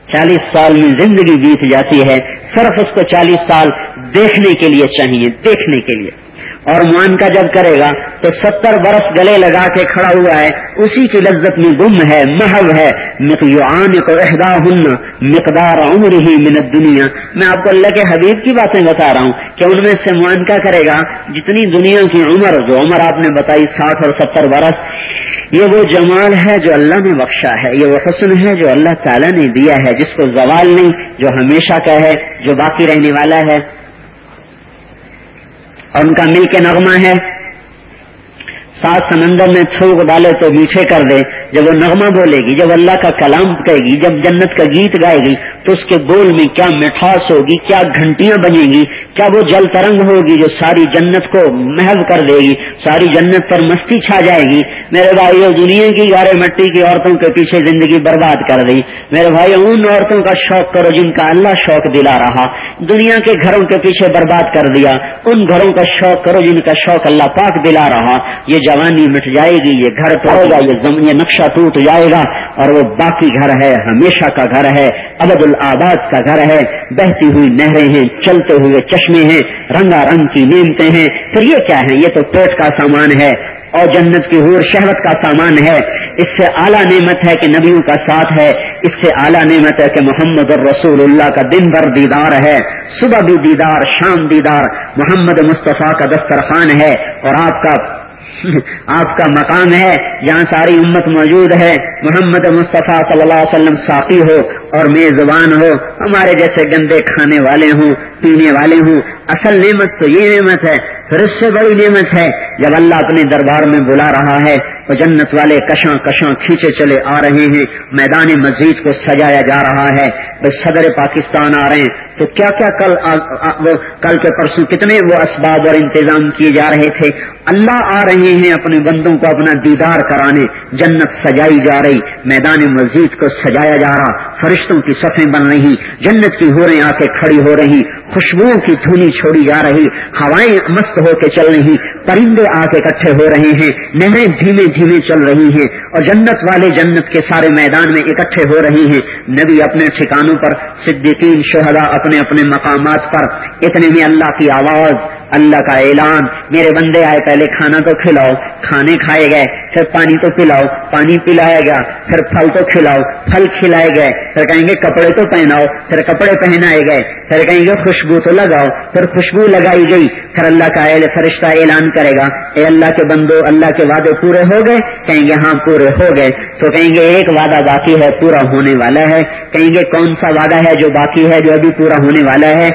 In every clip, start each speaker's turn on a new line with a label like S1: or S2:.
S1: 40 سال میں زندگی بیت جاتی ہے، صرف اس کو 40 سال دیکھنے کے لیے چاہیے، دیکھنے کے لیے. اور معانقہ جب کرے گا تو 70 برس گلے لگا کے کھڑا ہوا ہے، اسی کی لذت میں گم ہے، محو ہے. یعانق احداہن مقدار عمرہ من الدنیا. میں آپ کو اللہ کے حبیب کی باتیں بتا رہا ہوں کہ ان میں سے معانقہ کرے گا جتنی دنیا کی عمر، جو عمر آپ نے بتائی 60 اور 70 برس، یہ وہ جمال ہے جو اللہ نے بخشا ہے، یہ وہ حسن ہے جو اللہ تعالیٰ نے دیا ہے، جس کو زوال نہیں، جو ہمیشہ کا ہے، جو باقی رہنے والا ہے. اور ان کا مل کے نغمہ ہے، 7 سمندر میں تھوک ڈالے تو میٹھے کر دے. جب وہ نغمہ بولے گی، جب اللہ کا کلام کہے گی، جب جنت کا گیت گائے گی تو اس کے بول میں کیا مٹھاس ہوگی، کیا گھنٹیاں بجیں گی، کیا وہ جل ترنگ ہوگی جو ساری جنت کو محو کر دے گی، ساری جنت پر مستی چھا جائے گی. میرے بھائیو، دنیا کی گارے مٹی کی عورتوں کے پیچھے زندگی برباد کر دی. میرے بھائیو، ان عورتوں کا شوق کرو جن کا اللہ شوق دلا رہا. دنیا کے گھروں کے پیچھے برباد کر دیا، ان گھروں کا شوق کرو جن کا شوق اللہ پاک دلا رہا. یہ جوانی مٹ جائے گی، یہ گھر ٹوٹے گا، یہ نقشہ ٹوٹ جائے گا، اور وہ باقی گھر ہے، ہمیشہ کا گھر ہے، ابد الآباد کا گھر ہے. بہتی ہوئی نہریں ہیں، چلتے ہوئے چشمے ہیں، رنگا رنگ کی نعمتیں ہیں. پھر یہ کیا ہے؟ یہ تو پیٹ کا سامان ہے، اور جنت کی حور شہوت کا سامان ہے. اس سے اعلیٰ نعمت ہے کہ نبیوں کا ساتھ ہے، اس سے اعلیٰ نعمت ہے کہ محمد الرسول اللہ کا دن بھر دیدار ہے، صبح بھی دیدار، شام دیدار. محمد مصطفیٰ کا دسترخوان ہے، اور آپ کا مقام ہے جہاں ساری امت موجود ہے. محمد مصطفیٰ صلی اللہ علیہ وسلم ساقی ہو اور میزبان ہو، ہمارے جیسے گندے کھانے والے ہوں، پینے والے ہوں. اصل نعمت تو یہ نعمت ہے. پھر اس سے بڑی نعمت ہے جب اللہ اپنے دربار میں بلا رہا ہے تو جنت والے کشاں کشاں کھینچے چلے آ رہے ہیں، میدان مزید کو سجایا جا رہا ہے. صدر پاکستان آ رہے ہیں تو کیا کیا کل کے پرسوں کتنے وہ اسباب اور انتظام کیے جا رہے تھے. اللہ آ رہے ہیں اپنے بندوں کو اپنا دیدار کرانے. جنت سجائی جا رہی، میدان مزید کو سجایا جا رہا، فرشتوں کی صفیں بن رہی، جنت کی حوریں آ کے کھڑی ہو رہی، خوشبوؤں کی دھونی چھوڑی جا رہی، ہوائیں مست ہو کے چل رہی، پرندے آ کے اکٹھے ہو رہے ہیں، نہریں دھیمے دھیمے چل رہی ہیں، اور جنت والے جنت کے سارے میدان میں اکٹھے ہو رہے ہیں. نبی اپنے ٹھکانوں پر، صدیقین شہداء اپنے اپنے مقامات پر. اتنے میں اللہ کی آواز، اللہ کا اعلان، میرے بندے آئے، پہلے کھانا تو کھلاؤ، کھانے کھائے گئے، پھر پانی تو پلاؤ، پانی پلایا گیا، پھر پھل تو کھلاؤ، پھل کھلائے گئے، پھر کہیں گے کپڑے تو پہناؤ، پھر کپڑے پہنائے گئے، پھر کہیں گے خوشبو تو لگاؤ، پھر خوشبو لگائی گئی. پھر اللہ کا فرشتہ اعلان کرے گا، اے اللہ کے بندو، اللہ کے وعدے پورے ہو گئے؟ کہیں گے ہاں پورے ہو گئے. تو کہیں گے ایک وعدہ باقی ہے، پورا ہونے والا ہے. کہیں گے کون سا وعدہ ہے جو باقی ہے، جو ابھی پورا ہونے والا ہے؟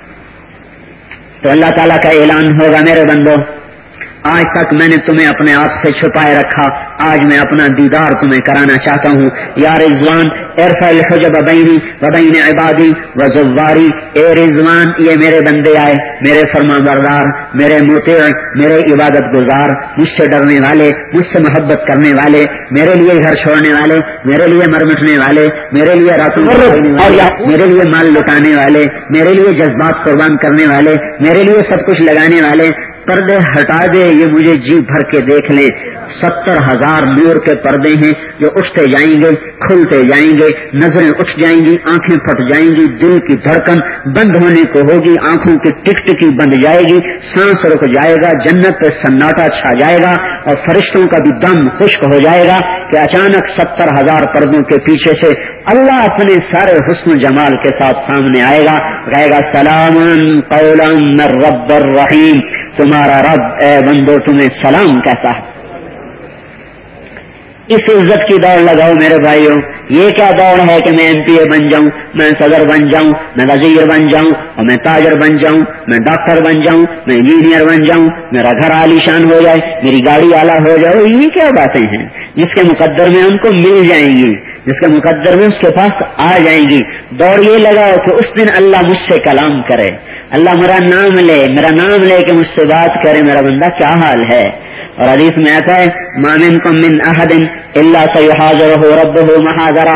S1: تو اللہ تعالیٰ کا اعلان ہوگا، میرے بندو آج تک میں نے تمہیں اپنے آپ سے چھپائے رکھا، آج میں اپنا دیدار تمہیں کرانا چاہتا ہوں. یا رضوان ارفع الحجب بینی و بین عبادی و زواری. اے رضوان، یہ میرے بندے آئے، میرے فرما بردار، میرے مطیع، میرے عبادت گزار، مجھ سے ڈرنے والے، مجھ سے محبت کرنے والے، میرے لیے گھر چھوڑنے والے، میرے لیے مر مٹنے والے، میرے لیے راتوں میرے لیے مال لٹانے والے، میرے لیے جذبات قربان کرنے والے، میرے لیے سب کچھ لگانے والے. پردے ہٹا دے، یہ مجھے جی بھر کے دیکھ لیں. 70,000 نور کے پردے ہیں جو اٹھتے جائیں گے، کھلتے جائیں گے، نظریں اٹھ جائیں گی، آنکھیں پھٹ جائیں گی، دل کی دھڑکن بند ہونے کو ہوگی، آنکھوں کی ٹک ٹکی بند جائے گی، سانس رک جائے گا، جنت پہ سناٹا چھا جائے گا، اور فرشتوں کا بھی دم خشک ہو جائے گا کہ اچانک 70,000 پردوں کے پیچھے سے اللہ اپنے سارے حسن و جمال کے ساتھ سامنے آئے گا، کہے گا سلام قولا من رب الرحیم. تمہارا رب اے بندو تمہیں سلام کہتا ہے. اس عزت کی دوڑ لگاؤ میرے بھائیوں. یہ کیا دوڑ ہے کہ میں ایم پی اے بن جاؤں، میں صدر بن جاؤں، میں وزیر بن جاؤں، اور میں تاجر بن جاؤں، میں ڈاکٹر بن جاؤں، میں انجینئر بن جاؤں، میرا گھر عالی شان ہو جائے، میری گاڑی اعلیٰ ہو جائے. یہ کیا باتیں ہیں جس کے مقدر میں ان کو مل جائیں گی، جس کے مقدر میں اس کے پاس آ جائیں گی. دوڑ یہ لگاؤ کہ اس دن اللہ مجھ سے کلام کرے، اللہ میرا نام لے، میرا نام لے کے مجھ سے بات کرے، میرا بندہ کیا حال ہے. اور حدیث میں آتا ہے ما منکم من احد الا سیحاضرہ ربہ محاضرہ.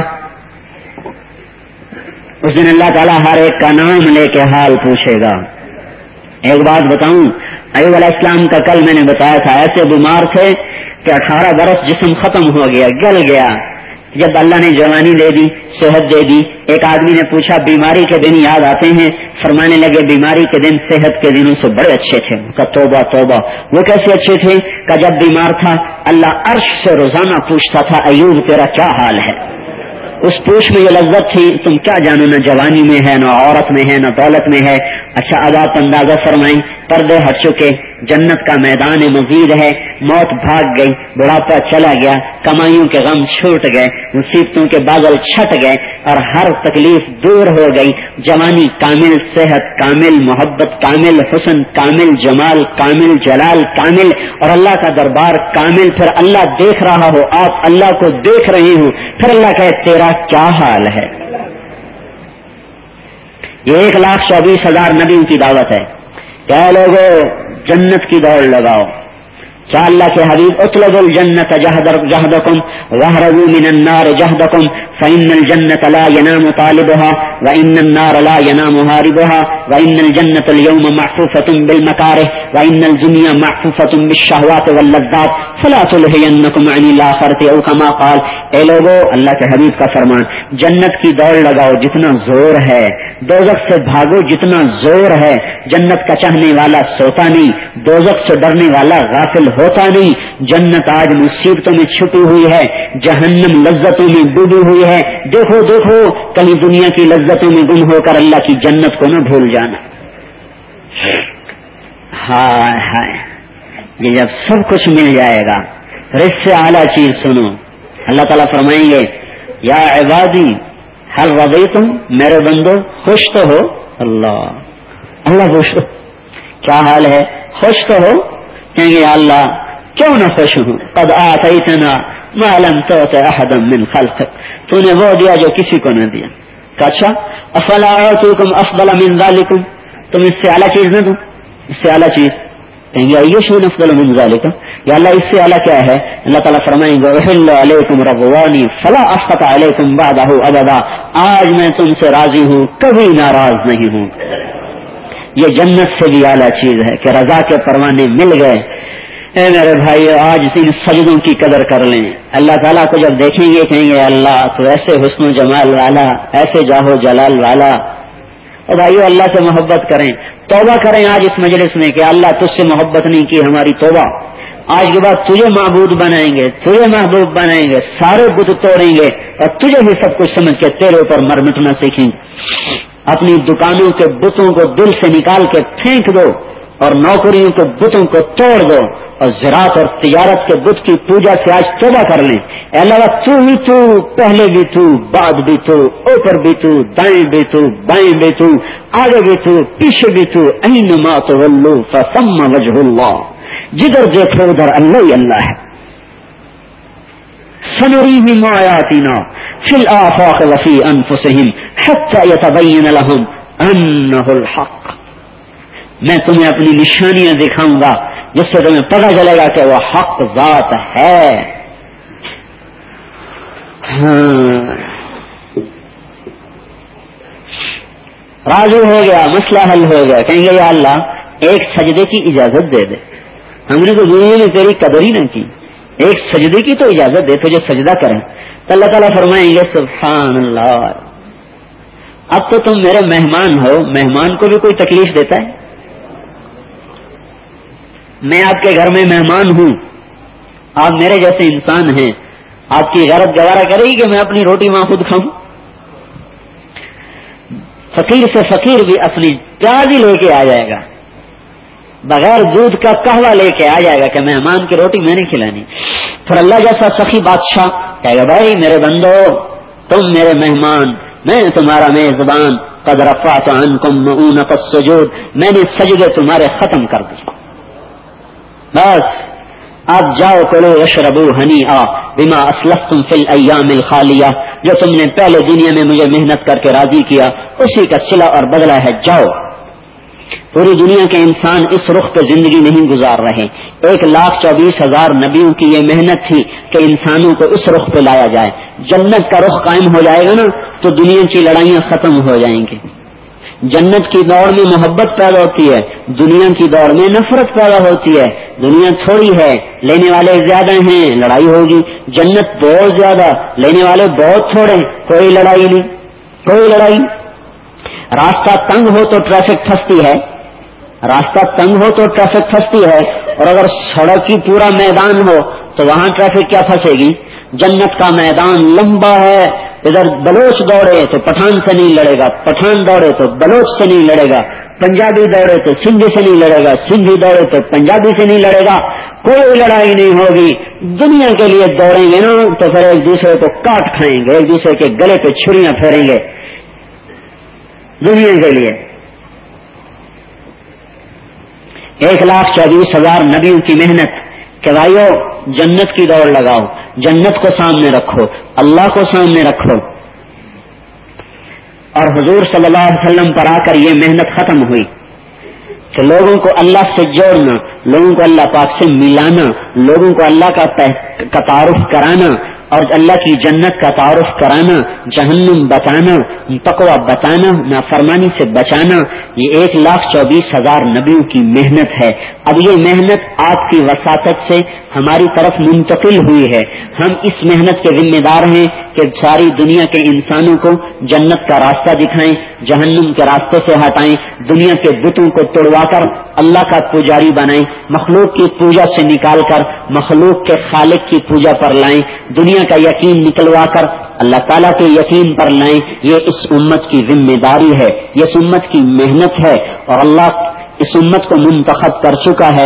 S1: اس دن اللہ تعالیٰ ہر ایک کا نام لے کے حال پوچھے گا. ایک بات بتاؤں، ایوب علیہ السلام کا کل میں نے بتایا تھا، ایسے بیمار تھے کہ 18 برس جسم ختم ہو گیا، گل گیا، جب اللہ نے جوانی دے دی، صحت دے دی، ایک آدمی نے پوچھا بیماری کے دن یاد آتے ہیں؟ فرمانے لگے بیماری کے دن صحت کے دنوں سے بڑے اچھے تھے۔ کہ توبہ توبہ، وہ کیسے اچھے تھے؟ کہ جب بیمار تھا اللہ عرش سے روزانہ پوچھتا تھا ایوب تیرا کیا حال ہے۔ اس پوچھ میں یہ لذت تھی، تم کیا جانو، نہ جوانی میں ہے، نہ عورت میں ہے، نہ دولت میں ہے۔ اچھا اب آپ اندازہ فرمائیں، پردے ہٹ چکے، جنت کا میدان مزید ہے، موت بھاگ گئی، بڑھاپا چلا گیا، کمائیوں کے غم چھوٹ گئے، مصیبتوں کے بادل چھٹ گئے اور ہر تکلیف دور ہو گئی، جوانی کامل، صحت کامل، محبت کامل، حسن کامل، جمال کامل، جلال کامل اور اللہ کا دربار کامل۔ پھر اللہ دیکھ رہا ہو، آپ اللہ کو دیکھ رہے ہو، پھر اللہ کہے تیرا کیا حال ہے۔ یہ 1,24,000 نبیوں کی دعوت ہے۔ کیا لوگوں جنت کی دوڑ لگاؤ۔ کیا اللہ کے حبیب اطلبوا الجنت جہدکم واہربوا من النار جہدکم فإن الجنة لا ينام طالبها وإن النار لا ينام هاربها وإن الجنة اليوم محفوفة بالمكاره وإن الدنيا محفوفة بالشهوات واللذات فلا تلهينكم عن الآخرة أو كما قال۔ اے لوگو اللہ کے حبیب کا فرمان، جنت کی دوڑ لگاؤ جتنا زور ہے، دوزخ سے بھاگو جتنا زور ہے۔ جنت کا چاہنے والا سوتا نہیں، دوزخ سے ڈرنے والا غافل ہوتا نہیں۔ جنت آج مصیبتوں میں چھپی ہوئی ہے، جہنم لذتوں میں ڈوبی ہوئی ہے۔ دیکھو دیکھو کہیں دنیا کی لذتوں میں گم ہو کر اللہ کی جنت کو نہ بھول جانا۔ ہائے ہائے، یہ جب سب کچھ مل جائے گا پھر اس سے اعلیٰ چیز سنو۔ اللہ تعالیٰ فرمائیں گے یا عبادی ہل رضیتم، میرے بندو خوش تو ہو؟ اللہ خوش ہو؟ کیا حال ہے؟ خوش تو ہو؟ کہیں گے اللہ کیوں نہ خوش ہوں، قد آتیتنا ما لم تؤت احدا من خلقک، تو نے وہ دیا جو کسی کو نہ دیا۔ اچھا افلا اعطیکم افضل من ذلکم، تم اس سے اعلیٰ چیز نہ دوں، اس سے اعلیٰ چیز؟ کہیں گے ایو شیء افضل من ذلک، یا اللہ اس سے اعلیٰ کیا ہے؟ اللہ تعالیٰ فرمائیں گے احل علیکم رضوانی فلا اسخط علیکم بعدہ ابدا، آج میں تم سے راضی ہوں، کبھی ناراض نہیں ہوں۔ یہ جنت سے بھی اعلیٰ چیز ہے کہ رضا کے پروانے مل گئے۔ اے میرے بھائی آج ان سجدوں کی قدر کر لیں، اللہ تعالیٰ کو جب دیکھیں گے کہیں گے اللہ تو ایسے حسن و جمال والا، ایسے جاہو جلال والا۔ اور بھائیو اللہ سے محبت کریں، توبہ کریں آج اس مجلس میں کہ اللہ تجھ سے محبت نہیں کی، ہماری توبہ۔ آج کے بعد تجھے معبود بنائیں گے، تجھے محبوب بنائیں گے، سارے بت توڑیں گے اور تجھے ہی سب کچھ سمجھ کے تیرے اوپر مرمٹنا سیکھیں گے۔ اپنی دکانوں کے بتوں کو دل سے نکال کے پھینک دو اور نوکریوں کے بتوں کو توڑ دو اور زراعت اور تجارت کے بت کی پوجا سے آج توبہ کر لیں۔ اے اللہ تو ہی تو، پہلے بھی تو، بعد بھی تو، اوپر بھی تو، دائیں بھی تو، بائیں بھی تو، آگے بھی تو، پیچھے بھی تو، اینما تولوا فثم وجہ اللہ، جدھر دیکھو ادھر اللہ ہی اللہ ہے۔ سنريهم آياتنا في الآفاق وفي أنفسهم حتى يتبين لهم أنه الحق، میں تمہیں اپنی نشانیاں دکھاؤں گا جس سے تمہیں پتہ چلے گا کہ وہ حق ذات ہے۔ راضی ہو گیا، مسئلہ حل ہو گیا، کہیں گے یا اللہ ایک سجدے کی اجازت دے دے، ہم نے تو دنیا میں تیری قدر ہی نہ کی، ایک سجدے کی تو اجازت دے تجھے سجدہ کریں۔ تو اللہ تعالیٰ فرمائیں گے سبحان اللہ، اب تو تم میرے مہمان ہو، مہمان کو بھی کوئی تکلیف دیتا ہے؟ میں آپ کے گھر میں مہمان ہوں، آپ میرے جیسے انسان ہیں، آپ کی غیرت گوارا کرے گی کہ میں اپنی روٹی وہاں خود کھاؤں؟ فقیر سے فقیر بھی اپنی پیاز ہی لے کے آ جائے گا، بغیر دودھ کا قہوہ لے کے آ جائے گا کہ مہمان کی روٹی میں نے کھلانی۔ پھر اللہ جیسا سخی بادشاہ کہے گا بھائی میرے بندو تم میرے مہمان، میں تمہارا میزبان، قد رفعت عنکم مؤونۃ السجود، میں نے سجدے تمہارے ختم کر دی، بس اب جاؤ کلو واشربوا ہنیئا بما اسلفتم فی الایام الخالیہ، جو تم نے پہلے دنیا میں مجھے محنت کر کے راضی کیا اسی کا صلہ اور بدلہ ہے، جاؤ۔ پوری دنیا کے انسان اس رخ پہ زندگی نہیں گزار رہے، 1,24,000 نبیوں کی یہ محنت تھی کہ انسانوں کو اس رخ پہ لایا جائے۔ جنت کا رخ قائم ہو جائے گا نا تو دنیا کی لڑائیاں ختم ہو جائیں گی، جنت کی دوڑ میں محبت پیدا ہوتی ہے، دنیا کی دوڑ میں نفرت پیدا ہوتی ہے. دنیا تھوڑی ہے، لینے والے زیادہ ہیں، لڑائی ہوگی. جنت بہت زیادہ، لینے والے بہت تھوڑے، کوئی لڑائی نہیں، کوئی لڑائی. راستہ تنگ ہو تو ٹریفک پھنستی ہے، راستہ تنگ ہو تو ٹریفک پھنستی ہے، اور اگر سڑک کی پورا میدان ہو تو وہاں ٹریفک کیا پھنسے گی. جنت کا میدان لمبا ہے، ادھر بلوچ دوڑے تو پٹھان سے نہیں لڑے گا، پٹھان دوڑے تو بلوچ سے نہیں لڑے گا، پنجابی دوڑے تو سندھی سے نہیں لڑے گا، سندھی دوڑے تو پنجابی سے نہیں لڑے گا، کوئی لڑائی نہیں ہوگی. دنیا کے لیے دوڑیں گے نا تو پھر ایک دوسرے کو کاٹ کھائیں گے، ایک دوسرے کے گلے پہ چھریاں پھیریں گے. دنیا کے لیے 1,24,000 نبیوں کی محنت کہ بھائیو جنت کی دوڑ لگاؤ، جنت کو سامنے رکھو، اللہ کو سامنے رکھو. اور حضور صلی اللہ علیہ وسلم پر آ کر یہ محنت ختم ہوئی کہ لوگوں کو اللہ سے جوڑنا، لوگوں کو اللہ پاک سے ملانا، لوگوں کو اللہ کا تعارف کرانا اور اللہ کی جنت کا تعارف کرانا، جہنم بتانا، تقویٰ بتانا، نافرمانی سے بچانا. یہ 1,24,000 نبیوں کی محنت ہے. اب یہ محنت آپ کی وساطت سے ہماری طرف منتقل ہوئی ہے. ہم اس محنت کے ذمہ دار ہیں کہ ساری دنیا کے انسانوں کو جنت کا راستہ دکھائیں، جہنم کے راستے سے ہٹائیں، دنیا کے بتوں کو توڑوا کر اللہ کا پجاری بنائیں، مخلوق کی پوجا سے نکال کر مخلوق کے خالق کی پوجا پر لائیں، دنیا کا یقین نکلوا کر اللہ تعالیٰ کے یقین پر لائیں. یہ اس امت کی ذمہ داری ہے، یہ اس امت کی محنت ہے، اور اللہ اس امت کو منتخب کر چکا ہے.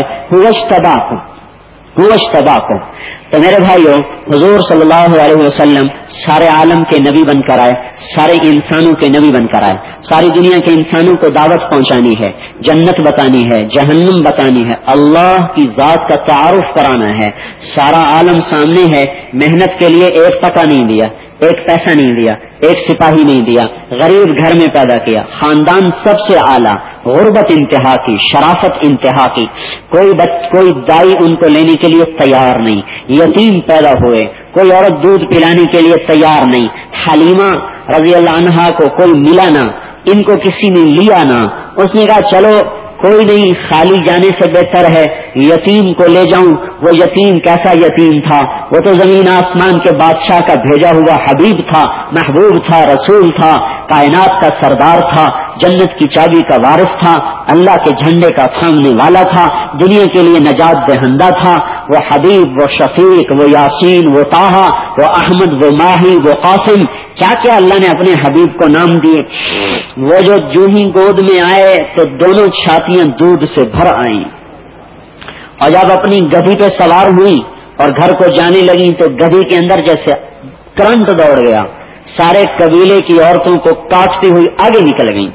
S1: هو اجتباکم. تو میرے بھائیو، حضور صلی اللہ علیہ وسلم سارے عالم کے نبی بن کر آئے، سارے انسانوں کے نبی بن کر آئے. ساری دنیا کے انسانوں کو دعوت پہنچانی ہے، جنت بتانی ہے، جہنم بتانی ہے، اللہ کی ذات کا تعارف کرانا ہے. سارا عالم سامنے ہے. محنت کے لیے ایک ٹکا نہیں دیا، ایک پیسہ نہیں دیا، ایک سپاہی نہیں دیا، غریب گھر میں پیدا کیا، خاندان سب سے اعلیٰ، غربت انتہا کی، شرافت انتہا کی، کوئی دائی ان کو لینے کے لیے تیار نہیں، یتیم پیدا ہوئے، کوئی عورت دودھ پلانے کے لیے تیار نہیں. حلیمہ رضی اللہ عنہا کو کوئی ملا نہ، ان کو کسی نے لیا نہ. اس نے کہا چلو کوئی نہیں، خالی جانے سے بہتر ہے یتیم کو لے جاؤں. وہ یتیم کیسا یتیم تھا؟ وہ تو زمین آسمان کے بادشاہ کا بھیجا ہوا حبیب تھا، محبوب تھا، رسول تھا، کائنات کا سردار تھا، جنت کی چابی کا وارث تھا، اللہ کے جھنڈے کا تھامنے والا تھا، دنیا کے لیے نجات دہندہ تھا. وہ حبیب، وہ شفیق، وہ یاسین، وہ طٰہٰ، وہ احمد، وہ ماہی، وہ قاسم، کیا کیا اللہ نے اپنے حبیب کو نام دیے. وہ جو ہی گود میں آئے تو دونوں چھاتیاں دودھ سے بھر آئیں، اور جب اپنی گدھی پہ سوار ہوئی اور گھر کو جانے لگی تو گدھی کے اندر جیسے کرنٹ دوڑ گیا، سارے قبیلے کی عورتوں کو کاٹتی ہوئی آگے نکل گئیں.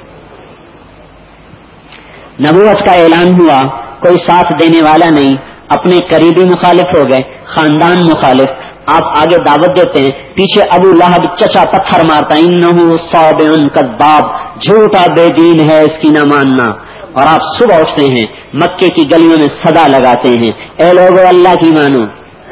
S1: نبوت کا اعلان ہوا، کوئی ساتھ دینے والا نہیں، اپنے قریبی مخالف ہو گئے، خاندان مخالف. آپ آگے دعوت دیتے ہیں، پیچھے ابو لہب چچا پتھر مارتا، انہ صابع کذاب، جھوٹا بے دین ہے، اس کی نہ ماننا. اور آپ صبح اٹھتے ہیں، مکے کی گلیوں میں صدا لگاتے ہیں، اے لوگو اللہ کی مانو.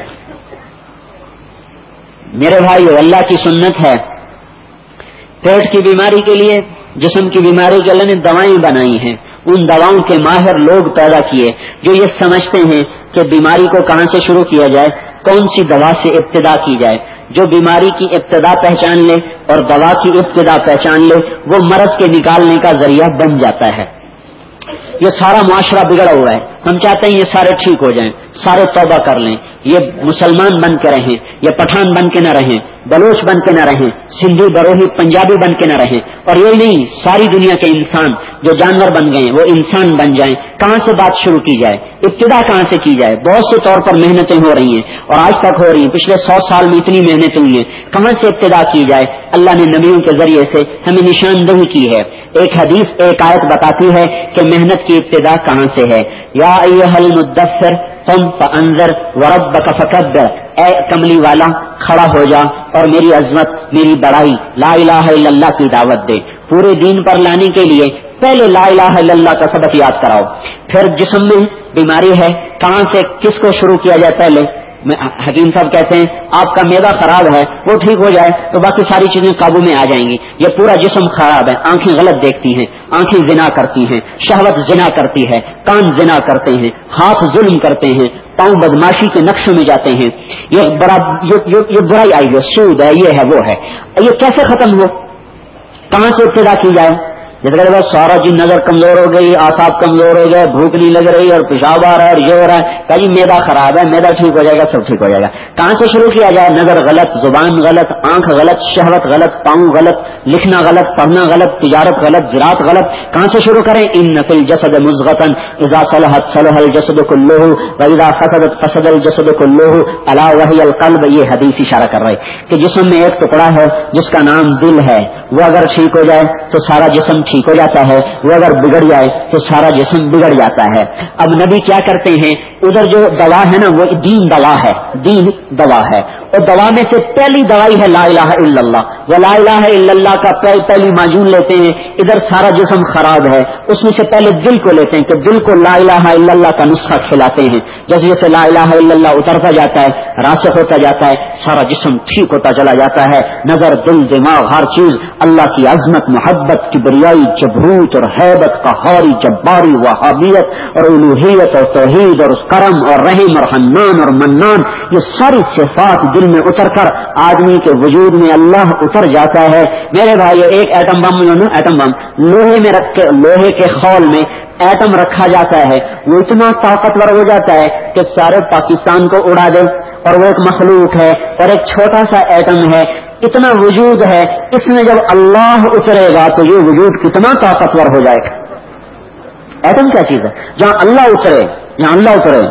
S1: میرے بھائیو، اللہ کی سنت ہے، پیٹ کی بیماری کے لیے، جسم کی بیماری کے اللہ نے دوائیں بنائی ہیں. ان دواؤں کے ماہر لوگ پیدا کیے جو یہ سمجھتے ہیں کہ بیماری کو کہاں سے شروع کیا جائے، کون سی دوا سے ابتدا کی جائے. جو بیماری کی ابتدا پہچان لے اور دوا کی ابتدا پہچان لے، وہ مرض کے نکالنے کا ذریعہ بن جاتا ہے. یہ سارا معاشرہ بگڑا ہوا ہے. ہم چاہتے ہیں یہ سارے ٹھیک ہو جائیں، سارے توبہ کر لیں، یہ مسلمان بن کے رہیں، یہ پٹھان بن کے نہ رہیں، بلوچ بن کے نہ رہیں، سندھی بروہی پنجابی بن کے نہ رہیں. اور یہی نہیں، ساری دنیا کے انسان جو جانور بن گئے وہ انسان بن جائیں. کہاں سے بات شروع کی جائے، ابتدا کہاں سے کی جائے؟ بہت سے طور پر محنتیں ہو رہی ہیں اور آج تک ہو رہی ہیں، پچھلے 100 سال میں اتنی محنتیں ہوئی ہیں. کہاں سے ابتدا کی جائے؟ اللہ نے نبیوں کے ذریعے سے ہمیں نشاندہی کی ہے. ایک حدیث، ایک آیت بتاتی ہے کہ محنت کی ابتدا کہاں سے ہے. یا ایھا المدثر قم فانذر وربک فکبر، اے کملی والا کھڑا ہو جا اور میری عظمت، میری بڑائی، لا الہ الا اللہ کی دعوت دے. پورے دین پر لانے کے لیے پہلے لا الہ الا اللہ کا سبق یاد کراؤ. پھر جسم میں بیماری ہے، کہاں سے کس کو شروع کیا جائے؟ پہلے حکیم صاحب کہتے ہیں آپ کا معدہ خراب ہے وہ ٹھیک ہو جائے تو باقی ساری چیزیں قابو میں آ جائیں گی. یہ پورا جسم خراب ہے, آنکھیں غلط دیکھتی ہیں, آنکھیں زنا کرتی ہیں, شہوت زنا کرتی ہے, کان زنا کرتے ہیں, ہاتھ ظلم کرتے ہیں, پاؤں بدماشی کے نقشوں میں جاتے ہیں. یہ برائی آئی ہے, سود ہے, یہ ہے, وہ ہے. یہ کیسے ختم ہو, کہاں سے ابتدا کی جائے؟ جس کے بعد سارا جن نظر کمزور ہو گئی, اعصاب کمزور ہو گئے, بھوک نہیں لگ رہی اور پیشاب آ رہا ہے اور یہ ہو رہا ہے, کہ معدہ خراب ہے, معدہ ٹھیک ہو جائے گا, سب ٹھیک ہو جائے گا. کہاں سے شروع کیا جائے؟ نظر غلط, زبان غلط, آنکھ غلط, شہوت غلط, پاؤں غلط, لکھنا غلط, پڑھنا غلط, تجارت غلط, زراعت غلط. کہاں سے شروع کریں؟ ان فی الجسد مضغۃ اذا صلحت صلح الجسد كله واذا فسدت فسد الجسد كله الا وهي القلب. یہ حدیث اشارہ کر رہا ہے کہ جسم میں ایک ٹکڑا ہے جس کا نام دل ہے, وہ اگر ٹھیک ہو جائے تو سارا جسم ٹھیک ہو جاتا ہے, وہ اگر بگڑ جائے تو سارا جسم بگڑ جاتا ہے. اب نبی کیا کرتے ہیں, ادھر جو دوا ہے نا وہ دین دوا ہے, دین دوا ہے, اور دوا میں سے پہلی دوائی ہے لا الہ الا اللہ. وہ لا الہ الا اللہ کا پہلی معجون لیتے ہیں, ادھر سارا جسم خراب ہے, اس میں سے پہلے دل کو لیتے ہیں کہ دل کو لا الہ الا اللہ کا نسخہ کھلاتے ہیں. جیسے جیسے لا الہ الا اللہ اترتا جاتا ہے, راسخ ہوتا جاتا ہے, سارا جسم ٹھیک ہوتا چلا جاتا ہے. نظر, دل, دماغ, ہر چیز اللہ کی عظمت, محبت, کبریائی, جبروت اور حیبت, قہاری, جباری, وہابیت اور الوہیت اور توحید اور کرم اور رحیم اور حنان اور منان, یہ ساری صفات دل میں اتر کر آدمی کے وجود میں اللہ اتر جاتا ہے. میرے بھائی, ایک ایٹم بم جو نا, ایٹم بم لوہے میں رکھ کے, لوہے کے خول میں ایٹم رکھا جاتا ہے, وہ اتنا طاقتور ہو جاتا ہے کہ سارے پاکستان کو اڑا دے, اور وہ ایک مخلوق ہے اور ایک چھوٹا سا ایٹم ہے, اتنا وجود ہے, اس میں جب اللہ اترے گا تو یہ وجود کتنا طاقتور ہو جائے گا. ایٹم کیا چیز ہے؟ جہاں اللہ اترے, جہاں اللہ اترے.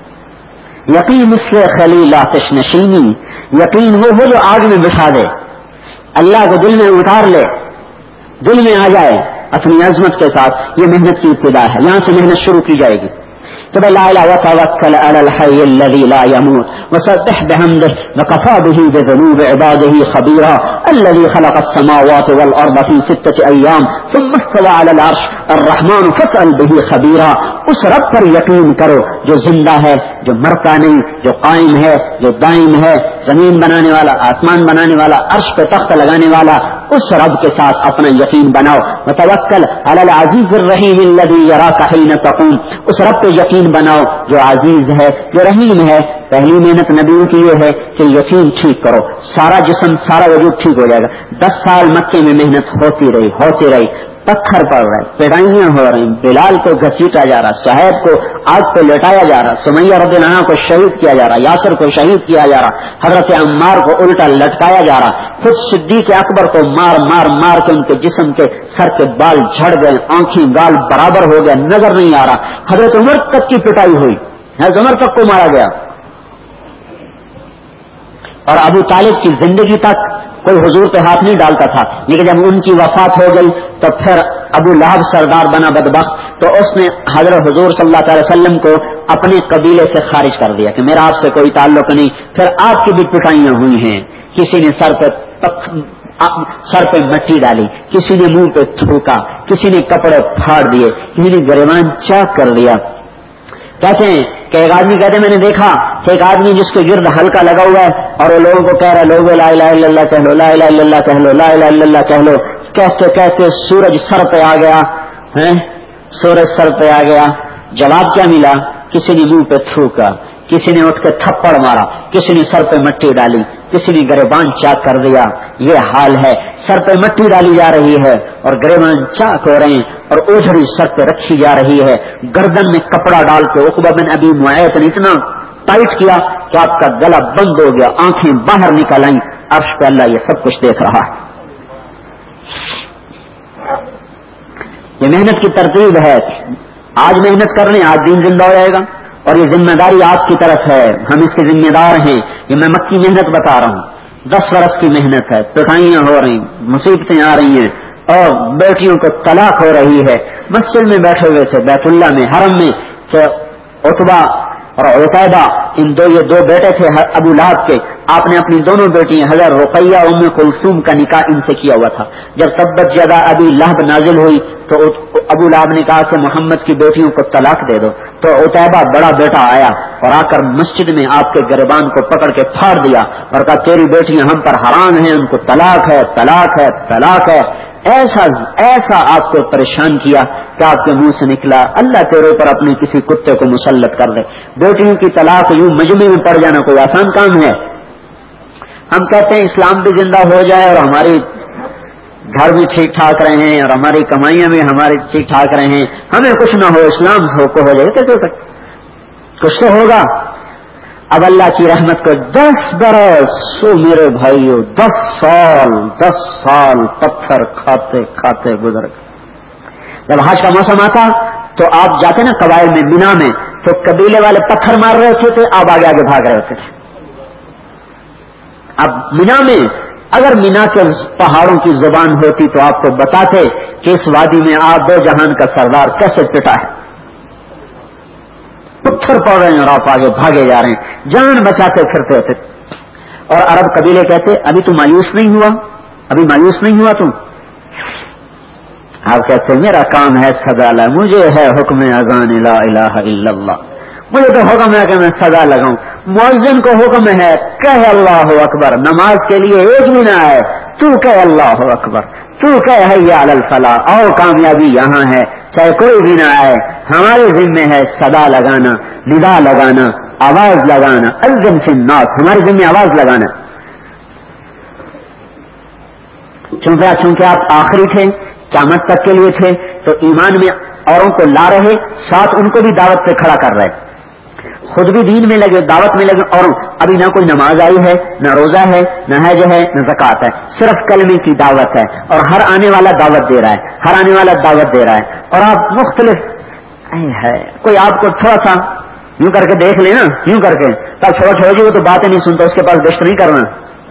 S1: یقین مثل خلیل آتش نشینی, یقین وہ جو آگ میں بٹھا دے, اللہ کو دل میں اتار لے, دل میں آ جائے اپنی عظمت کے ساتھ. یہ محنت کی ابتدا ہے, یہاں سے محنت شروع کی جائے گی. تو لا الہ وتوکل علی الحی الذی لا يموت وسبح بحمده وكفى به بذنوب عباده خبيرا الذي خلق السماوات والارض في 6 ايام ثم استوى على العرش الرحمن فاسأل به خبيرا. اس رب پر یقین کرو جو زندہ ہے, جو مرتا نہیں, جو قائم ہے, جو دائم ہے, زمین بنانے والا, آسمان بنانے والا, عرش پہ تخت لگانے والا. اس رب کے ساتھ اپنا یقین بناؤ. وتوکل علی العزیز الرحیم الذی یراک حین تقوم, اس رب پہ یقین بناؤ جو عزیز ہے, جو رحیم ہے. پہلی محنت نبیوں کی یہ ہے کہ یقین ٹھیک کرو, سارا جسم, سارا وجود ٹھیک ہو جائے گا. 10 سال مکے میں محنت ہوتی رہی, پتھر پڑ رہے, پڑھائیاں ہو رہی, بلال کو گھسیٹا جا رہا, صہیب کو آگ پہ لٹایا جا رہا, سمیہ رضی اللہ عنہ کو شہید کیا جا رہا, یاسر کو شہید کیا جا رہا, حضرت عمار کو الٹا لٹکایا جا رہا, خود صدیق اکبر کو مار مار مار کے ان کے جسم کے سر کے بال جھڑ گئے, آنکھیں گال برابر ہو گئے, نظر نہیں آ رہا. حضرت عمر تک کی پٹائی ہوئی, حضرت عمر تک کو مارا گیا, اور ابو طالب کی زندگی تک کوئی حضور پہ ہاتھ نہیں ڈالتا تھا. لیکن جب ان کی وفات ہو گئی تو پھر ابو لہب سردار بنا بدبخت, تو اس نے حضرت حضور صلی اللہ علیہ وسلم کو اپنے قبیلے سے خارج کر دیا کہ میرا آپ سے کوئی تعلق نہیں. پھر آپ کی بھی پٹائیاں ہوئی ہیں, کسی نے سر پہ مٹی ڈالی, کسی نے منہ پہ تھوکا, کسی نے کپڑے پھاڑ دیے, کسی نے گریبان چاک کر دیا. کہتے ہیں کہ ایک آدمی کہتے ہیں میں نے دیکھا کہ ایک آدمی جس کے گرد ہلکا لگا ہوا ہے اور وہ لوگوں کو کہہ رہا ہے لوگوں لا الہ الا اللہ کہہ لو, لا الہ الا اللہ کہہ لو, لا الہ الا اللہ کہہ لو. کہتے کہتے سورج سر پہ آ گیا, سورج سر پہ آ گیا. جواب کیا ملا؟ کسی نے منہ پہ تھوکا, کسی نے اٹھ کے تھپڑ مارا, کسی نے سر پہ مٹی ڈالی, کسی نے گریبان چاک کر دیا. یہ حال ہے, سر پہ مٹی ڈالی جا رہی ہے اور گریبان چاک ہو رہے ہیں, اور اوجھڑی سر پہ رکھی جا رہی ہے. گردن میں کپڑا ڈال کے عقبہ بن ابی معیط نے اتنا ٹائٹ کیا کہ آپ کا گلا بند ہو گیا, آنکھیں باہر نکل آئیں. عرش پہ اللہ یہ سب کچھ دیکھ رہا ہے. یہ محنت کی ترتیب ہے. آج محنت کر رہے ہیں, آج دین زندہ ہو جائے گا, اور یہ ذمہ داری آپ کی طرف ہے, ہم اس کے ذمہ دار ہیں. یہ میں مکی محنت بتا رہا ہوں, 10 برس کی محنت ہے. پٹائیاں ہو رہی, مصیبتیں آ رہی ہیں, اور بیٹیوں کو طلاق ہو رہی ہے. مسجد میں بیٹھے ہوئے تھے, بیت اللہ میں, حرم میں, کہ عتبہ اور عتیبہ, یہ دو بیٹے تھے ابو لہب کے. آپ نے اپنی دونوں بیٹیاں حضرت رقیہ ام کلثوم کا نکاح ان سے کیا ہوا تھا. جب تبت یدا ابی لہب نازل ہوئی تو ابو لہب نے کہا کہ محمد کی بیٹیوں کو طلاق دے دو. تو عتیبہ بڑا بیٹا آیا اور آ کر مسجد میں آپ کے گریبان کو پکڑ کے پھاڑ دیا اور کہا تیری بیٹیاں ہم پر حرام ہیں، ان کو طلاق ہے طلاق ہے طلاق ہے. ایسا آپ کو پریشان کیا کہ آپ کے منہ سے نکلا اللہ تیرے اوپر اپنے کسی کتے کو مسلط کر دے. بیٹیوں کی طلاق یوں مجمع میں پڑ جانا کوئی آسان کام ہے؟ ہم کہتے ہیں اسلام بھی زندہ ہو جائے اور ہماری گھر بھی ٹھیک ٹھاک رہے اور ہماری کمائیاں بھی ہماری ٹھیک ٹھاک رہے، ہمیں کچھ نہ ہو، اسلام کو ہو جائے. کیسے ہو سکتا؟ کچھ تو ہوگا. اب اللہ کی رحمت کو 10 برس سو میرے بھائیو 10 سال پتھر کھاتے کھاتے گزر گئے. جب حج کا موسم آتا تو آپ جاتے نا قبائل میں مینا میں، تو قبیلے والے پتھر مار رہے ہوتے تھے، آپ آگے آگے بھاگ رہے ہوتے تھے. اب مینا میں اگر مینا کے پہاڑوں کی زبان ہوتی تو آپ کو بتاتے کہ اس وادی میں آپ دو جہان کا سردار کیسے پٹا ہے. پتھر پڑ رہے ہیں اور آپ آگے بھاگے جا رہے ہیں، جان بچاتے پھرتے ہوتے. اور عرب قبیلے کہتے ابھی تو مایوس نہیں ہوا، ابھی مایوس نہیں ہوا تم. آپ کہتے میرا کام ہے سزا لا، مجھے ہے حکم اذان لا الہ الا اللہ، مجھے تو حکم ہے کہ میں سزا لگاؤں. مؤذن کو حکم ہے کہ اللہ اکبر، نماز کے لیے ایک بھی نہ آئے تو کہ اللہ اکبر، تو کہ حی علی الفلاح، اور کامیابی یہاں ہے چاہے کوئی بھی نہ آئے. ہمارے ذمے ہے صدا لگانا، ندا لگانا، آواز لگانا. اذن فی الناس، ہمارے ذمے آواز لگانا. چونکہ آپ آخری تھے، قیامت تک کے لیے تھے، تو ایمان میں اوروں کو لا رہے، ساتھ ان کو بھی دعوت پہ کھڑا کر رہے، خود بھی دین میں لگے، دعوت میں لگے. اور ابھی نہ کوئی نماز آئی ہے، نہ روزہ ہے، نہ حج ہے، نہ زکات ہے، صرف کلمے کی دعوت ہے. اور ہر آنے والا دعوت دے رہا ہے، ہر آنے والا دعوت دے رہا ہے. اور آپ مختلف ہے، کوئی آپ کو تھوڑا سا یوں کر کے دیکھ لے نا، یوں کر کے تب چھوڑو جی وہ تو باتیں نہیں سنتا، اس کے پاس گشت نہیں کرنا.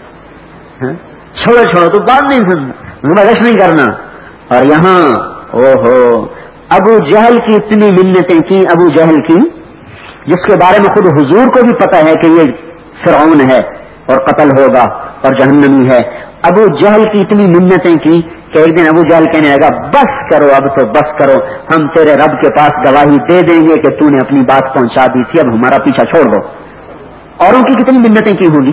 S1: چھوڑو تو بات نہیں سننا، گشت نہیں کرنا. اور یہاں او ہو ابو جہل کی اتنی منتیں کی، ابو جہل کی جس کے بارے میں خود حضور کو بھی پتا ہے کہ یہ فرعون ہے اور قتل ہوگا اور جہنمی ہے. ابو جہل کی اتنی منتیں کی کہ ایک دن ابو جہل کہنے لگا بس کرو، اب تو بس کرو، ہم تیرے رب کے پاس گواہی دے دیں گے کہ تو نے اپنی بات پہنچا دی تھی، اب ہمارا پیچھا چھوڑ دو. اوروں کی کتنی منتیں کی ہوگی.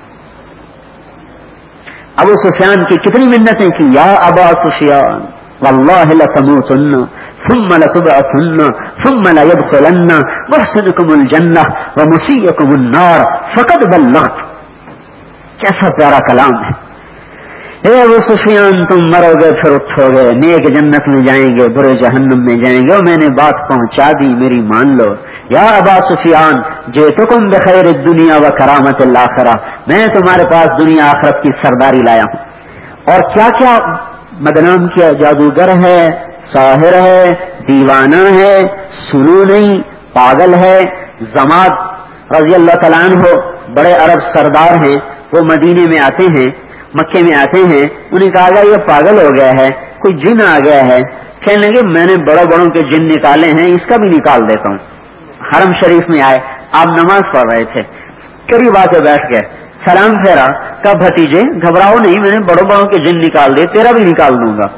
S1: ابو سفیان کی کتنی منتیں کی، یا ابا سفیان واللہ لتموتن ثم لتبعثن ثم ليدخلن محسنكم الجنہ ومسیئکم النار فقد بلغت. کیسا پیارا کلام ہے. اے ابو سفیان تم مرو گے پھر اٹھو گے، نیک جنت میں جائیں گے، برے جہنم میں جائیں گے، اور میں نے بات پہنچا دی، میری مان لو. یا ابا سفیان جئتکم بخیر الدنیا و کرامت الاخرہ، میں تمہارے پاس دنیا آخرت کی سرداری لایا ہوں. اور کیا کیا بدنام کیا، جادوگر ہے، ساحر ہے، دیوانہ ہے، سنو نہیں، پاگل ہے. زماد رضی اللہ تعالیٰ عنہ بڑے عرب سردار ہیں، وہ مدینے میں آتے ہیں، مکے میں آتے ہیں. انہیں کہا گیا یہ پاگل ہو گیا ہے، کوئی جن آ گیا ہے. کہنے لگے میں نے بڑوں بڑوں کے جن نکالے ہیں، اس کا بھی نکال دیتا ہوں. حرم شریف میں آئے، آپ نماز پڑھ رہے تھے، قریب آ کے بیٹھ گئے، سلام پھیرا، کہا بھتیجے گھبراؤ نہیں، میں نے بڑوں بڑوں کے جن نکال دیے، تیرا بھی نکال دوں گا.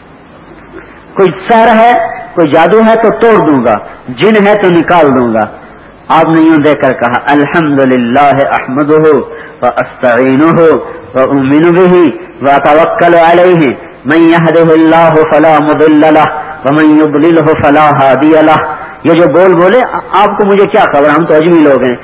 S1: کوئی سحر ہے، کوئی جادو ہے تو توڑ دوں گا، جن ہے تو نکال دوں گا. آپ نے یوں دیکھ کر کہا الحمدللہ احمدہ واستعینہ وأؤمن به وأتوکل علیہ من یہدہ اللہ فلا مضل لہ ومن یضللہ فلا ہادی لہ. یہ جو بولے آپ کو مجھے کیا خبر، ہم تو اجمی لوگ ہیں.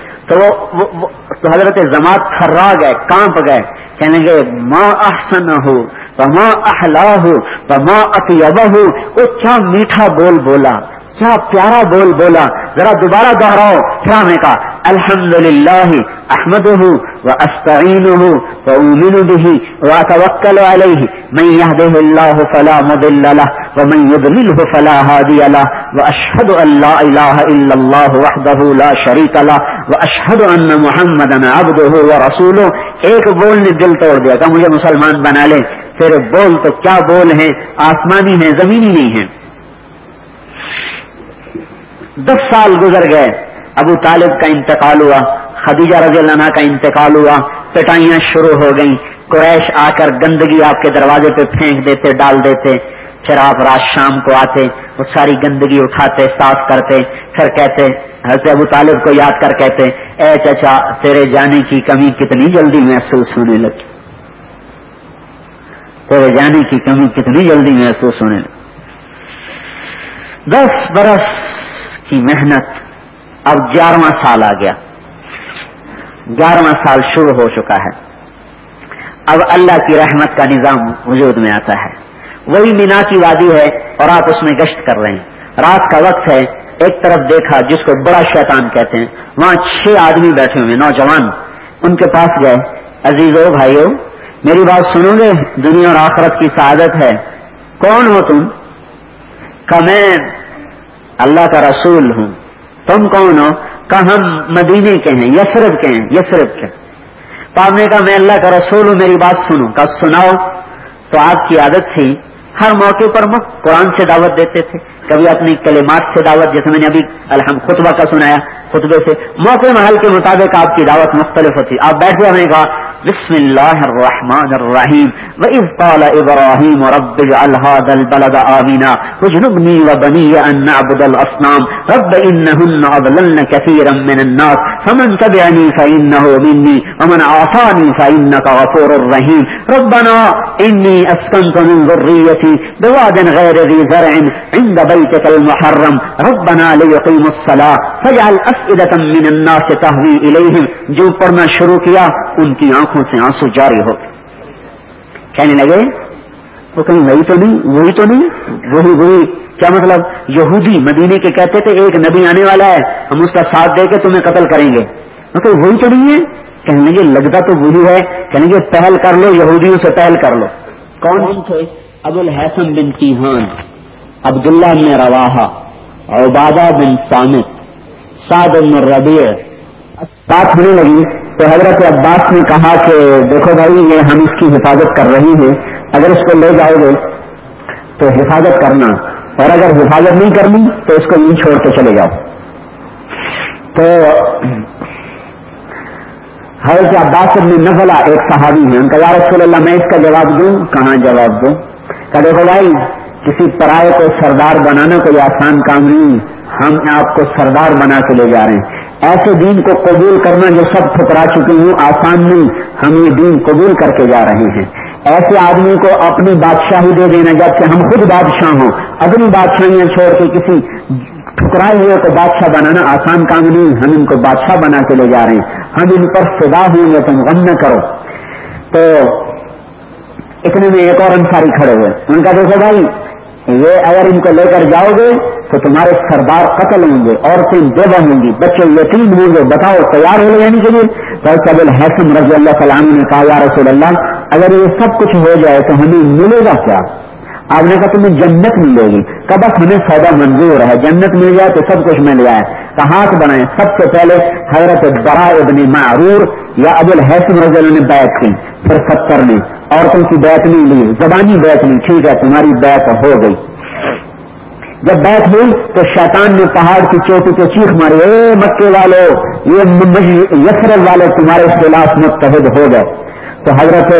S1: تو حضرت زماد تھرا گئے، کانپ گئے، کہنے گے ما احسنہ وما احلاہ وما اطیبہ. وہ کیا میٹھا بولا، کیا پیارا بولا. ذرا دوبارہ دہراؤ. پھر ہمیں کہا الحمدللہ احمدہ واستعینہ واؤمن بہ واتوکل علیہ من یہدہ اللہ فلا مضل لہ ومن یضللہ فلا ہادی لہ واشہد ان لا الہ الا اللہ وحدہ لا شریک لہ واشہد ان محمدا عبدہ ورسولہ. ایک بول نے دل توڑ دیا، کہ مجھے مسلمان بنا لے. تیرے بول تو کیا بول ہیں، آسمانی ہیں، زمینی نہیں ہیں. 10 سال گزر گئے، ابو طالب کا انتقال ہوا، خدیجہ رضی اللہ عنہ کا انتقال ہوا، پٹائیاں شروع ہو گئیں. قریش آ کر گندگی آپ کے دروازے پہ پھینک دیتے، ڈال دیتے. پھر آپ رات شام کو آتے، وہ ساری گندگی اٹھاتے، صاف کرتے، پھر کہتے، حضرت ابو طالب کو یاد کر کہتے، اے چچا تیرے جانے کی کمی کتنی جلدی محسوس ہونے لگی، تیرے جانے کی کمی کتنی جلدی محسوس ہونے لگی۔ 10 برس کی محنت، اب 11واں سال آ گیا، 11واں سال شروع ہو چکا ہے۔ اب اللہ کی رحمت کا نظام وجود میں آتا ہے، وہی مینا کی وادی ہے اور آپ اس میں گشت کر رہے ہیں، رات کا وقت ہے، ایک طرف دیکھا جس کو بڑا شیطان کہتے ہیں، وہاں 6 آدمی بیٹھے ہوئے نوجوان، ان کے پاس گئے، عزیزو بھائیو میری بات سنو گے، دنیا اور آخرت کی سعادت ہے، کون ہو تم؟ کہ میں اللہ کا رسول ہوں۔ تم کون ہو؟ کہ ہم مدینے کے ہیں، یثرب کے ہیں، یثرب کے۔ تو آپ نے کہا میں اللہ کا رسول ہوں، میری بات سنو۔ کہ سناؤ۔ تو آپ کی عادت تھی ہر موقع پر قرآن سے دعوت دیتے تھے، کبھی اپنی کلمات سے دعوت، جیسے میں نے ابھی خطبہ کا سنایا، خطبے سے موقع محل کے مطابق آپ کی دعوت مختلف ہوتی۔ آپ بیٹھ گئے، ہم نے کہا بسم اللہ الرحمن الرحیم وَإِذْ قَالَ إِبْرَاهِيمُ رَبِّ اجْعَلْ هَٰذَا الْبَلَدَ آمِنًا وَاجْنُبْنِي وَبَنِيَّ أَن نَّعْبُدَ الْأَصْنَامَ رَبِّ إِنَّهُنَّ أَضْلَلْنَ كَثِيرًا مِّنَ النَّاسِ فَمَن تَبِعَنِي فَإِنَّهُ مِنِّي وَمَنْ عَصَانِي فَإِنَّكَ غَفُورٌ رَّحِيمٌ رَبَّنَا إِنِّي أَسْكَنتُ مِن ذُرِّيَّتِي بِوَادٍ غَيْرِ ذِي زَرْعٍ عِندَ بَيْتِكَ الْمُحَرَّمِ رَبَّنَا لِيُقِيمُوا الصَّلَاةَ فَاجْعَلْ أَفْئِدَةً مِّنَ النَّاسِ تَهْوِي إِلَيْهِمْ۔ جو پڑھنا شروع کیا ان کی آنکھوں سے آنسو جاری ہو گئے، کہنے لگے وہ کہیں وہی تو نہیں، وہی کیا مطلب؟ یہودی مدینے کے کہتے تھے ایک نبی آنے والا ہے، ہم اس کا ساتھ دے کے تمہیں قتل کریں گے، مطلب وہی تو نہیں ہے؟ کہنے لگے لگتا تو وہی ہے، کہنے لگے پہل کر لو، یہودیوں سے پہل کر لو۔ کون تھے؟ ابو الحسن بن تیہان، عبداللہ بن رواحہ، عبادہ بن صامت، سعد بن ربیع۔ بات ہونے لگی تو حضرت عباس نے کہا کہ دیکھو بھائی یہ ہم اس کی حفاظت کر رہی ہیں، اگر اس کو لے جاؤ گے تو حفاظت کرنا، اور اگر حفاظت نہیں کرنی تو اس کو یوں چھوڑ کے چلے جاؤ۔ تو حضرت عباس بن نفلہ ایک صحابی ہیں، ان کا یا رسول اللہ میں اس کا جواب دوں؟ کہاں جواب دوں؟ کہ دیکھو بھائی کسی پرائے کو سردار بنانا کوئی آسان کام نہیں، ہم آپ کو سردار بنا کے لے جا رہے ہیں۔ ایسے دین کو قبول کرنا جو سب ٹھکرا چکے ہوں آسان نہیں، ہم یہ دین قبول کر کے جا رہے ہیں۔ ایسے آدمی کو اپنی بادشاہی دے دینا جبکہ ہم خود بادشاہ ہوں، اپنی بادشاہیاں چھوڑ کے کسی ٹھکرائے ہوئے کو بادشاہ بنانا آسان کام نہیں، ہم ان کو بادشاہ بنا کے لے جا رہے ہیں، ہم ان پر فدا ہوں گے، تم غم نہ کرو۔ تو اتنے میں ایک اور انصاری کھڑے ہوئے، ان کا دیکھو بھائی یہ اگر ان کو لے کر جاؤ گے تو تمہارے سردار قتل ہوں گے، عورتیں بیوہ ہوں گی، بچے یتیم ہوں گے، بتاؤ تیار ہو جانے کے لیے؟ تو ابو الحسن رضی اللہ تعالیٰ عنہ نے کہا یا رسول اللہ اگر یہ سب کچھ ہو جائے تو ہمیں ملے گا کیا؟ آپ نے کہا تمہیں جنت ملے گی۔ کہ بس ہمیں سودا منظور ہے، جنت مل جائے تو سب کچھ مل جائے۔ کہ ہاتھ بنائیں۔ سب سے پہلے حضرت برا ابن معرور یا ابو الحسن رضی اللہ نے بیعت کی، پھر 70 نے عورتوں کی بیعت نہیں لی، زبانی بیعت لی، ٹھیک ہے تمہاری بیعت ہو گئی۔ جب بیعت ہوئی تو شیطان نے پہاڑ کی چوٹی پہ چیخ ماری، اے مکے والو، یہ یثرب والے تمہارے خلاف متحد ہو گئے۔ تو حضرت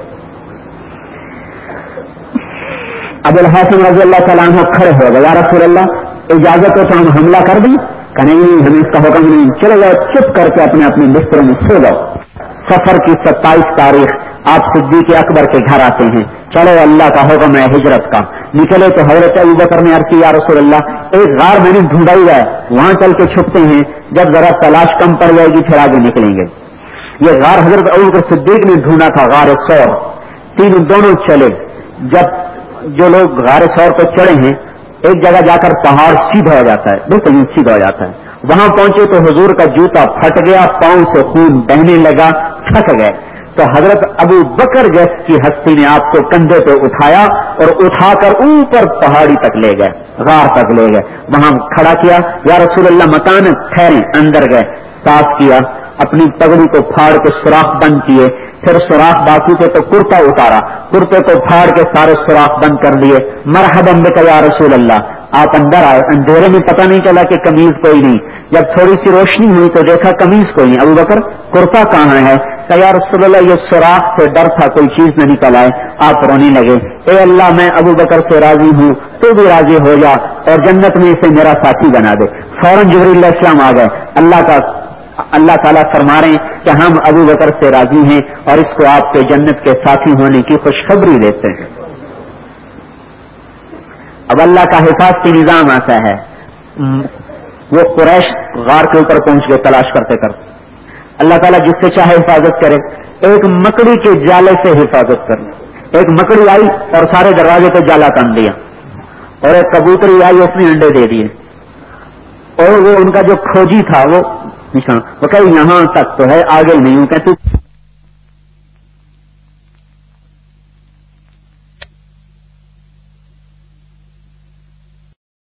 S1: ابو الحسن رضی اللہ تعالیٰ عنہ کھڑے ہو گئے، یا رسول اللہ اجازت ہو تو ہم حملہ کر دیں؟ کہ نہیں ہمیں اس کا حکم نہیں، چلے جاؤ چپ کر کے اپنے اپنے بستروں میں سو جاؤ۔ سفر کی 27 تاریخ آپ صدیق اکبر کے گھر آتے ہیں، چلو اللہ کا حکم ہے ہجرت کا۔ نکلے تو حضرت ابوبکر نے عرض کی یا رسول اللہ ایک غار میں نے ڈھونڈا ہوا ہے، وہاں چل کے چھپتے ہیں، جب ذرا تلاش کم پڑ جائے گی پھر آگے نکلیں گے۔ یہ غار حضرت ابوبکر صدیق نے ڈھونڈا تھا، غار ثور۔ تینوں دونوں چلے، جب جو لوگ غار ثور پر چڑھے ہیں ایک جگہ جا کر پہاڑ سیدھا ہو جاتا ہے، بالکل سیدھا ہو جاتا ہے۔ وہاں پہنچے تو حضور کا جوتا پھٹ گیا، پاؤں سے خون بہنے لگا، تھک گئے۔ تو حضرت ابو بکر جیس کی ہستی نے آپ کو کندھے پہ اٹھایا اور اٹھا کر اوپر پہاڑی تک لے گئے، غار تک لے گئے، وہاں کھڑا کیا، یا رسول اللہ مکان ٹھہریں، اندر گئے، صاف کیا، اپنی پگڑی کو پھاڑ کے سوراخ بند کیے، پھر سوراخ باقی تھے تو کرتا اتارا، کرتے کو پھاڑ کے سارے سوراخ بند کر دیے۔ مرحبا بک یا رسول اللہ، آپ اندر آئے، اندھیرے میں پتہ نہیں چلا کہ قمیض کوئی نہیں، جب تھوڑی سی روشنی ہوئی تو دیکھا قمیض کوئی نہیں، ابو بکر کرتا کہاں ہے؟ کہ یا رسول اللہ یہ سوراخ سے ڈر تھا کوئی چیز نہ نکل آئے. آپ رونے لگے. اے اللہ میں ابو بکر سے راضی ہوں, تو بھی راضی ہو جا اور جنت میں اسے میرا ساتھی بنا دے. فوراً جبرائیل علیہ السلام آ گئے. اللہ تعالیٰ فرما رہے ہیں کہ ہم ابو بکر سے راضی ہیں اور اس کو آپ کے جنت کے ساتھی ہونے کی خوشخبری دیتے ہیں. اب اللہ کا حفاظتی نظام ایسا ہے, وہ قریش غار کے اوپر پہنچ کے تلاش کرتے اللہ تعالیٰ جس سے چاہے حفاظت کرے. ایک مکڑی کے جالے سے حفاظت کر لے. ایک مکڑی آئی اور سارے دروازے پہ جالا تان دیا, اور ایک کبوتری آئی اس نے انڈے دے دیے, اور وہ ان کا جو کھوجی تھا وہ نشان وہ کہ یہاں تک تو ہے, آگے نہیں. کہتے